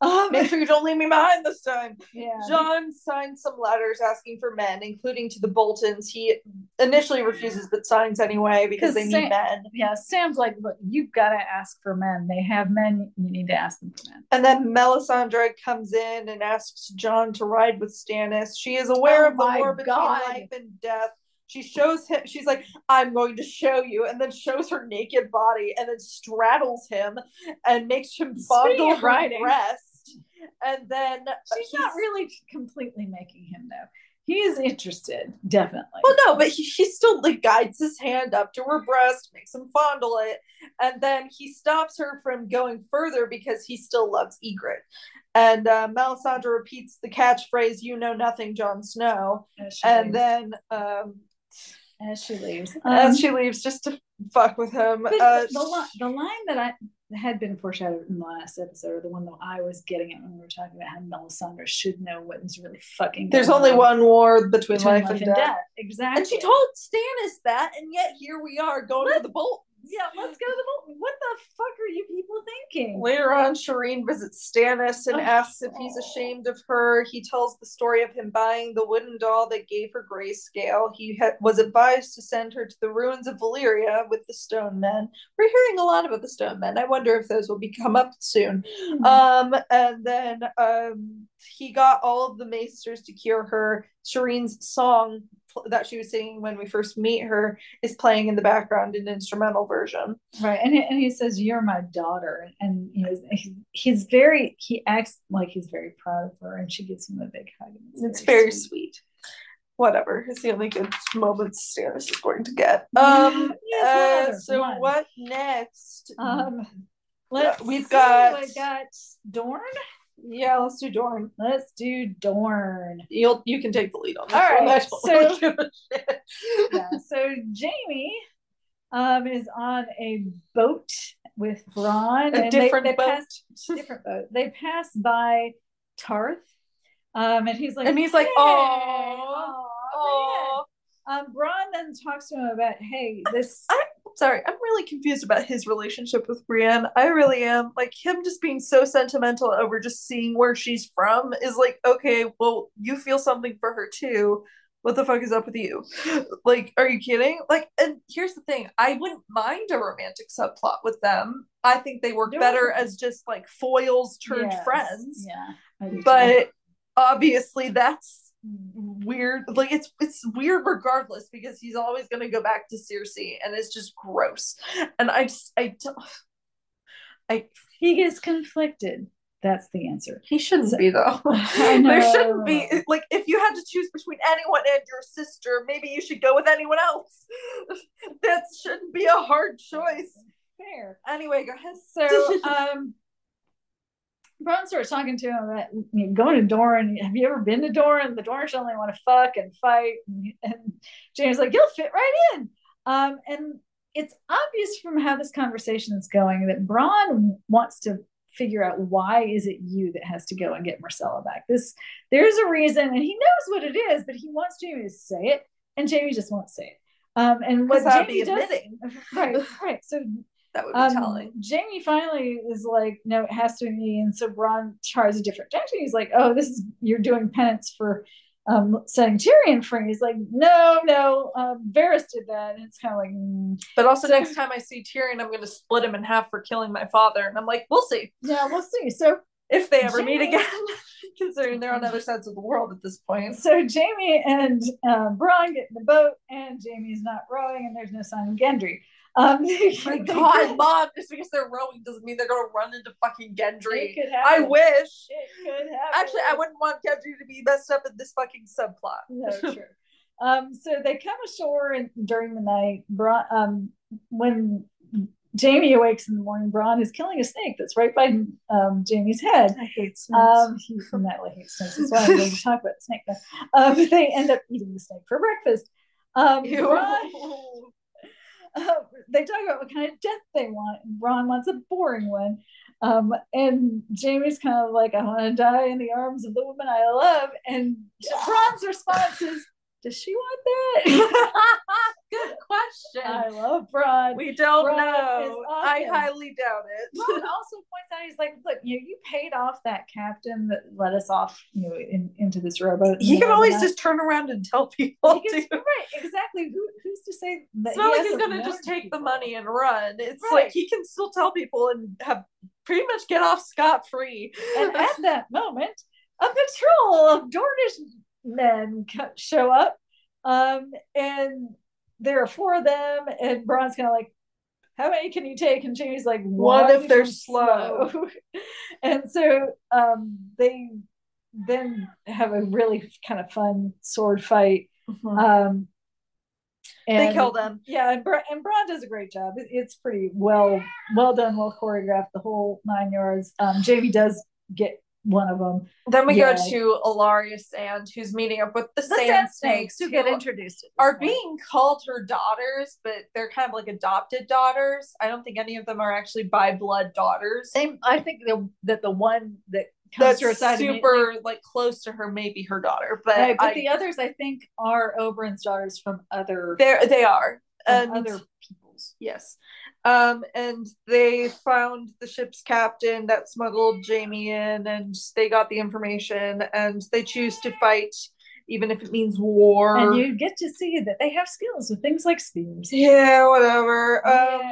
Make sure you don't leave me behind this time. Yeah. John signs some letters asking for men, including to the Boltons. He initially refuses, but signs anyway because they need men. Yeah, Sam's like, look, you've got to ask for men. They have men. You need to ask them for men. And then Melisandre comes in and asks John to ride with Stannis. She is aware of the war between life and death. She shows him, she's like, I'm going to show you, and then shows her naked body and then straddles him and makes him fondle her breast. And then she's not really completely making him though. He is interested, definitely. Well, no, but he still like guides his hand up to her breast, makes him fondle it, and then he stops her from going further because he still loves Ygritte. And Melisandre repeats the catchphrase, "You know nothing, Jon Snow," and then as she leaves, just to fuck with him. The line that I had been foreshadowed in the last episode, or the one that I was getting at when we were talking about how Melisandre should know what is really fucking there's only one war between life and death. Exactly. And she told Stannis that, and yet here we are going to the Boltons. Yeah, let's go to the Bolton. What the fuck are you people thinking? Later on, Shireen visits Stannis and asks if he's ashamed of her. He tells the story of him buying the wooden doll that gave her grayscale. He was advised to send her to the ruins of Valyria with the Stone Men. We're hearing a lot about the Stone Men. I wonder if those will come up soon. And then he got all of the maesters to cure her. Shireen's song that she was singing when we first meet her is playing in the background in instrumental version, right? And he says, "You're my daughter," and he acts like he's very proud of her, and she gives him a big hug. It's very sweet. Whatever, it's the only good moments Stannis is going to get. What next? We've got Dorne. Yeah, let's do Dorne. You can take the lead on this. All right. So Jaime is on a boat with Bronn. Different boat. They pass by Tarth. And he's like, hey, oh. Bronn then talks to him about, hey, this. I'm really confused about his relationship with Brienne. I really am. Like, him just being so sentimental over just seeing where she's from is like, okay, well, you feel something for her too. What the fuck is up with you? Like, are you kidding? Like, and here's the thing. I wouldn't mind a romantic subplot with them. I think they work better as just like foils turned friends. Yeah. But obviously that's weird. Like it's weird regardless because he's always going to go back to Cersei and it's just gross. And he gets conflicted. That's the answer. He shouldn't be though. There shouldn't be, like, if you had to choose between anyone and your sister, maybe you should go with anyone else. That shouldn't be a hard choice. Fair. Anyway, go ahead. So Bronn starts talking to him about going to Dorne. Have you ever been to Dorne? The Dornish only want to fuck and fight. And Jaime's like, you'll fit right in. And it's obvious from how this conversation is going that Bronn wants to figure out why is it you that has to go and get Myrcella back. There's a reason, and he knows what it is, but he wants Jaime to say it, and Jaime just won't say it. And what Jaime does, right. So that would be telling. Jaime finally is like, no, it has to be me. And so Bronn tries a different direction. He's like, oh, you're doing penance for setting Tyrion free. He's like, no, Varys did that. And it's kind of like, But also next time I see Tyrion, I'm going to split him in half for killing my father. And I'm like, we'll see. Yeah, we'll see. So if they ever meet again, considering they're on other sides of the world at this point. So Jaime and Bronn get in the boat, and Jaime's not rowing, and there's no sign of Gendry. My God, Mom, just because they're rowing doesn't mean they're going to run into fucking Gendry. I wish. It could happen. Actually, I wouldn't want Gendry to be messed up in this fucking subplot. No, sure. So they come ashore during the night. When Jaime awakes in the morning, Bronn is killing a snake that's right by Jaime's head. I hate snakes. He definitely hates snakes. That's why I'm going to talk about the snake now. They end up eating the snake for breakfast. They talk about what kind of death they want. Bronn wants a boring one. And Jaime's kind of like, I want to die in the arms of the woman I love. And Bronn's response is, Does she want that? Good question. I love Bronn. We don't Bronn know. is awesome. I highly doubt it. Bronn also points out, he's like, look, you paid off that captain that let us off, into this rowboat. He can always just turn around and tell people. Right, exactly. Who's to say that? It's not like he's gonna just take the money and run. It's like he can still tell people and have pretty much get off scot-free. And at that moment, a patrol of Dornish men show up, and there are 4 of them, and Bronn's kind of like, how many can you take? And Jaime's like, one if they're slow. And so they then have a really kind of fun sword fight. And they kill them. Yeah, and Bronn does a great job. It's pretty well done, well choreographed, the whole 9 yards. Jaime does get one of them. Then we go to Ellaria Sand, who's meeting up with the Sand Snakes, who get introduced. Are being called her daughters, but they're kind of like adopted daughters. I don't think any of them are actually by blood daughters. I think that the one that comes to her side super like close to her may be her daughter, but the others I think are Oberyn's daughters from other. They are other peoples. Yes. And they found the ship's captain that smuggled Jaime in, and they got the information, and they choose to fight, even if it means war. And you get to see that they have skills with things like spears. Yeah, whatever.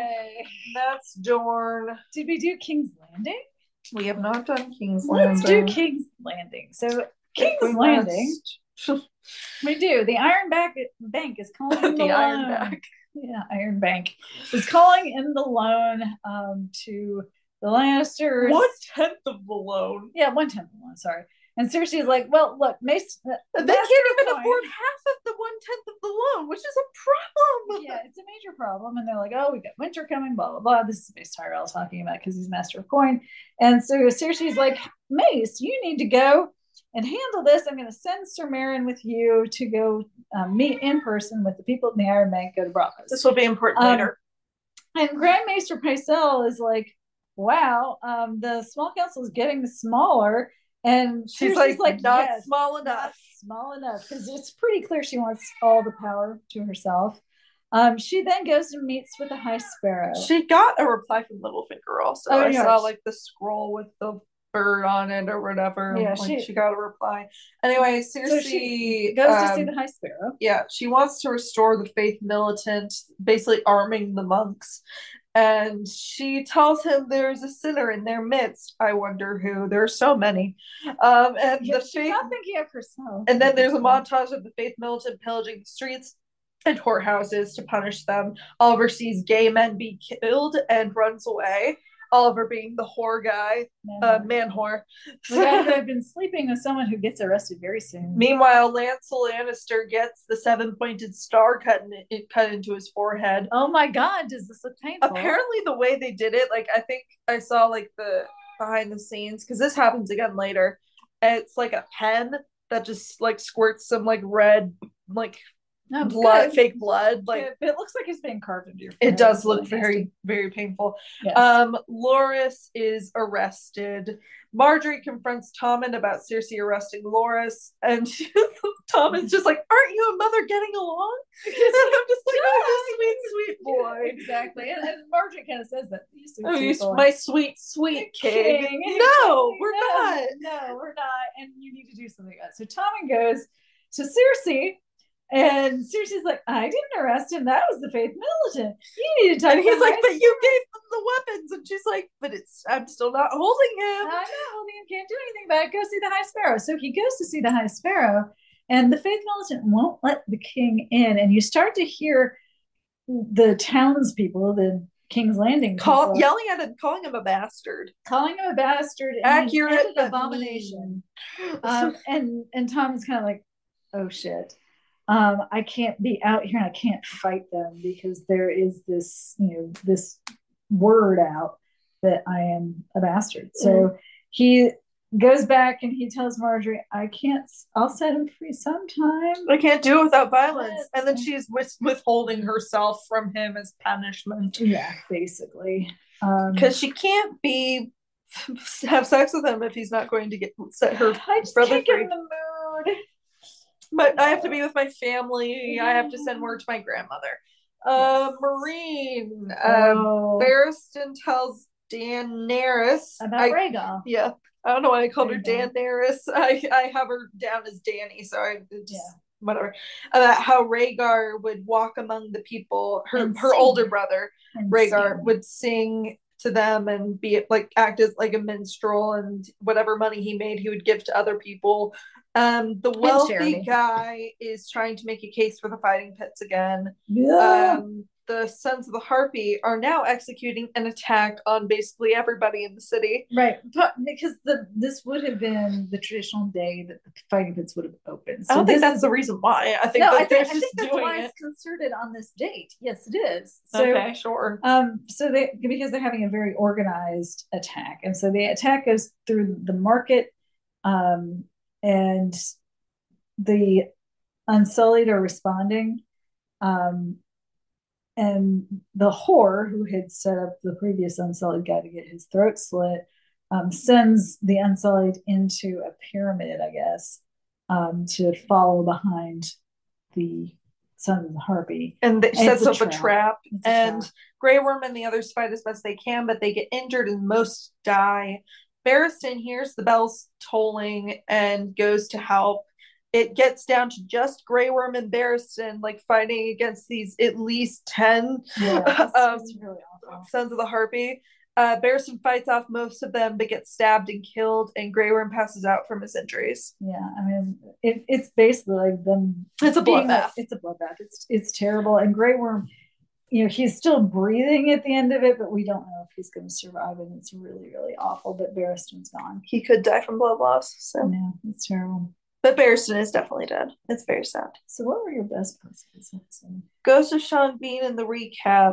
That's Dorne. Did we do King's Landing? We have not done King's Landing. Let's do King's Landing. So King's Landing. We do. The Iron Bank is calling the Iron Bank. Yeah, Iron Bank is calling in the loan to the Lannisters. 1/10 of the loan. Yeah, 1/10 of the loan. Sorry. And Cersei is like, well, look, Mace. They can't even afford half of the 1/10 of the loan, which is a problem. Yeah, it's a major problem. And they're like, oh, we got winter coming, blah, blah, blah. This is Mace Tyrell talking about because he's master of coin. And so Cersei's like, Mace, you need to go and handle this. I'm going to send Sir Meryn with you to go meet in person with the people in the Iron Bank, go to Braavos. This will be important later. And Grand Maester Pycelle is like, wow, the small council is getting smaller. And she's like not small enough. Small enough, because it's pretty clear she wants all the power to herself. She then goes and meets with the High Sparrow. She got a reply from Littlefinger also. I saw like the scroll with the bird on it or whatever. Yeah, she got a reply. Anyway, Cersei she goes to see the High Sparrow. Yeah, she wants to restore the Faith Militant, basically arming the monks. And she tells him there's a sinner in their midst. I wonder who. There are so many. And she's not thinking of herself. And then there's a montage of the Faith Militant pillaging the streets and whorehouses to punish them. Oliver sees gay men be killed and runs away. Oliver being the whore guy, man whore. The guy who had been sleeping with someone who gets arrested very soon. Meanwhile, Lancel Lannister gets the 7-pointed star cut into his forehead. Oh my God, does this look painful? Apparently the way they did it, like I think I saw like the behind the scenes, because this happens again later. It's like a pen that just like squirts some like red like blood, fake blood. Like it looks like it's being carved into your forehead. It does look very, very painful. Yes. Loras is arrested. Marjorie confronts Tommen about Cersei arresting Loras, and Tommen's just like, "Aren't you a mother getting along?" And I'm just like, "Oh, you sweet boy." Exactly, and Marjorie kind of says that. My sweet king. No, we're not. No, we're not. And you need to do something about it. So Tommen goes to Cersei. And Cersei's like, I didn't arrest him. That was the Faith Militant. You need to talk. And he's like, but you gave them the weapons. And she's like, but I'm still not holding him. I'm not holding him. Can't do anything about it. Go see the High Sparrow. So he goes to see the High Sparrow, and the Faith Militant won't let the king in. And you start to hear the townspeople, the King's Landing yelling at him, calling him a bastard. Accurate abomination. And Tom's kind of like, oh shit. I can't be out here and I can't fight them because there is this, this word out that I am a bastard. So he goes back and he tells Marjorie, I'll set him free sometime. I can't do it without violence. And then she's withholding herself from him as punishment. Yeah, basically. Because she can't have sex with him if he's not going to set her brother free. In the mood. But I have to be with my family. I have to send word to my grandmother. Yes. Marine. Oh. Barristan tells Daenerys About Rhaegar. Yeah. I don't know why I called her Rhaegar. Daenerys. I have her down as Dany, so I just Yeah. whatever. About how Rhaegar would walk among the people. Her And her sing. older brother, And Rhaegar, sing. would sing to them and be like act as like a minstrel, and whatever money he made he would give to other people. The wealthy charity. guy is trying to make a case for the fighting pits again. Yeah. The Sons of the Harpy are now executing an attack on basically everybody in the city. Right, but because this would have been the traditional day that the fighting pits would have opened. I So don't think this that's is the reason why. I think no, that I they're think just that's doing why it. it's concerted on this date. Yes, it is. So, Okay, sure. so they because they're having a very organized attack, and so the attack goes through the market, and the Unsullied are responding, and the whore who had set up the previous Unsullied guy to get his throat slit sends the Unsullied into a pyramid, I guess, to follow behind the Son of the Harpy. And it sets up a trap. And Grey Worm and the others fight as best they can, but they get injured and most die. Barristan hears the bells tolling and goes to help. It gets down to just Grey Worm and Barristan, like fighting against these at least 10 it's really awful. Sons of the Harpy. Barristan fights off most of them, but gets stabbed and killed, and Grey Worm passes out from his injuries. Yeah, I mean, it's basically like them. It's a bloodbath. It's a bloodbath. It's terrible. And Grey Worm, he's still breathing at the end of it, but we don't know if he's going to survive, and it's really, really awful. But Barristan's gone. He could die from blood loss. So yeah, it's terrible. But Barristan is definitely dead. It's very sad. So what were your best parts of this episode? Ghost of Sean Bean in the recap.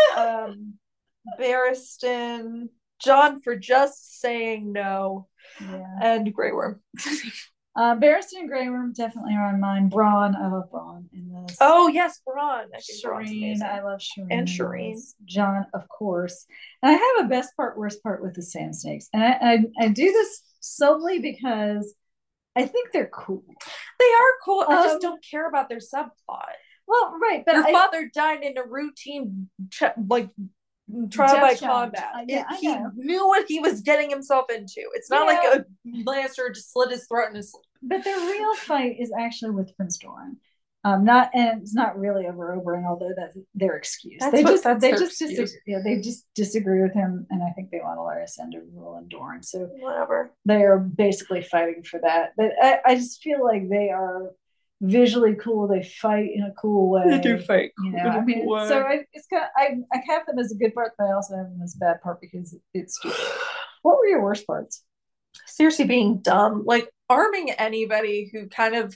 Barristan, Jon for just saying no, and Grey Worm. Barristan and Grey Worm definitely are on mine. Bronn, I love Bronn in this. Oh yes, Bronn. Shireen, I love Shireen. And Shireen. Jon, of course. And I have a best part, worst part with the Sand Snakes. And I do this solely because I think they're cool. They are cool. I just don't care about their subplot. Well, right, but your father died in a routine trial by combat. He knew what he was getting himself into. It's not like a Lannister just slit his throat in his sleep. But their real fight is actually with Prince Doran. It's not really over Oberyn, although that's their excuse. They just disagree with him, and I think they want Larys to rule in Doran. So whatever. They are basically fighting for that. But I just feel like they are visually cool. They fight in a cool way. They do fight. So it's kind of, I have them as a good part, but I also have them as a bad part because it's stupid. What were your worst parts? Cersei being dumb, like arming anybody who kind of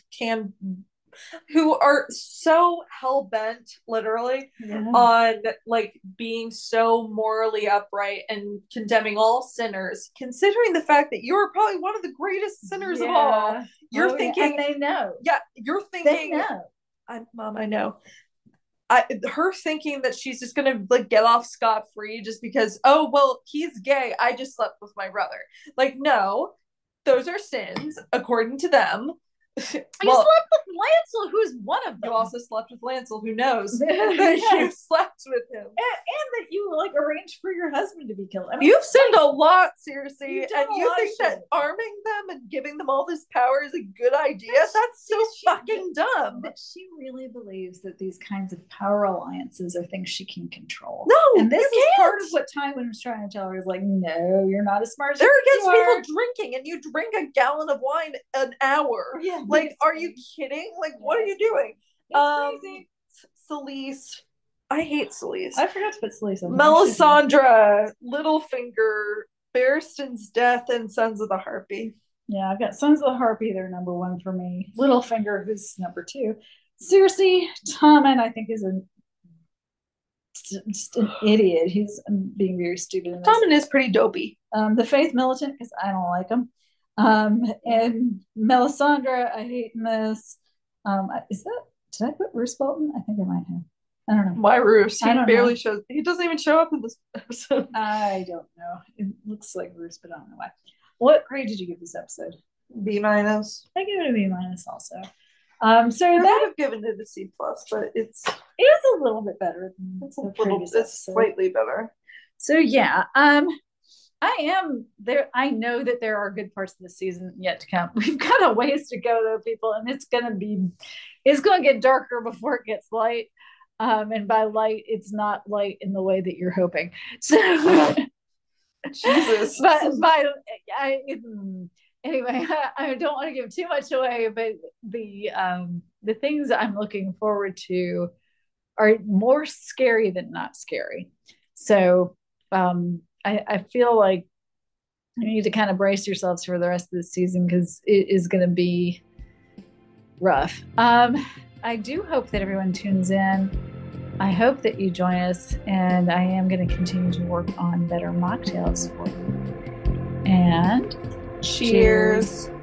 who are so hell-bent literally on like being so morally upright and condemning all sinners, considering the fact that you're probably one of the greatest sinners of all. You're thinking and they know. You're thinking they know. Mom, I know. Her thinking that she's just gonna like get off scot-free just because, oh well, he's gay, I just slept with my brother. Like, no, those are sins according to them. You slept with Lancel, who's one of them. You also slept with Lancel, who knows that you slept with him. And that you like arranged for your husband to be killed. I mean, you've sinned a lot, seriously. And you think that arming them and giving them all this power is a good idea? That's so fucking dumb. But she really believes that these kinds of power alliances are things she can control. No, and this is part of what Tywin was trying to tell her, is like, no, you're not as smart as they're against people drinking, and you drink a gallon of wine an hour. Yeah. Like, are you kidding? Like, what are you doing? It's crazy. Selyse. I hate Selyse. I forgot to put Selyse on. Melisandre, Littlefinger, Barristan's death, and Sons of the Harpy. Yeah, I've got Sons of the Harpy. They're number one for me. Littlefinger, who's number two. Cersei, Tommen, I think, is just an idiot. He's being very stupid. Tommen is pretty dopey. The Faith Militant, because I don't like him. And Melisandre, I hate in this. Did I put Roose Bolton? I think I might have. I don't know. Why Roose? He barely shows. He doesn't even show up in this episode. I don't know. It looks like Roose, but I don't know why. What grade did you give this episode? B-. I give it a B- also. So I would that have given it a C plus, but it's is a little bit better than it's a the little previous it's episode. slightly better. So yeah, I am there. I know that there are good parts of the season yet to come. We've got a ways to go though, people, and it's going to get darker before it gets light. And by light, it's not light in the way that you're hoping. So, Jesus. but anyway, I don't want to give too much away, but the things I'm looking forward to are more scary than not scary. So I feel like you need to kind of brace yourselves for the rest of the season because it is going to be rough. I do hope that everyone tunes in. I hope that you join us, and I am going to continue to work on better mocktails for you. And cheers.